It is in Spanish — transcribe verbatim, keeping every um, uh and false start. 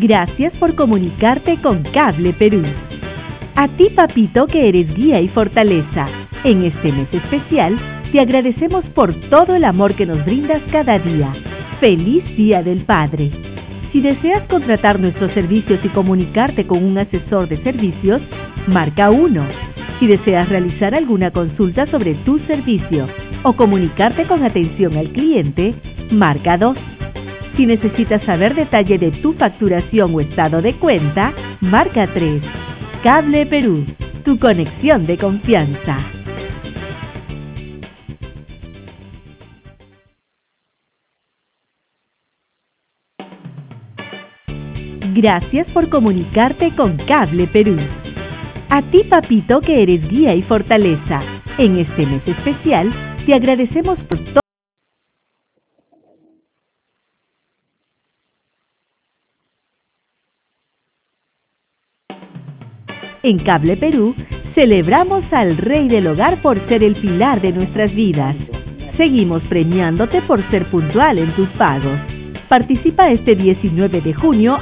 Gracias por comunicarte con Cable Perú. A ti, papito, que eres guía y fortaleza, en este mes especial, te agradecemos por todo el amor que nos brindas cada día. ¡Feliz Día del Padre! Si deseas contratar nuestros servicios y comunicarte con un asesor de servicios, marca uno. Si deseas realizar alguna consulta sobre tu servicio o comunicarte con atención al cliente, marca dos. Si necesitas saber detalle de tu facturación o estado de cuenta, marca tres. Cable Perú, tu conexión de confianza. Gracias por comunicarte con Cable Perú. A ti, papito, que eres guía y fortaleza, en este mes especial, te agradecemos por todo. En Cable Perú, celebramos al Rey del Hogar por ser el pilar de nuestras vidas. Seguimos premiándote por ser puntual en tus pagos. Participa este diecinueve de junio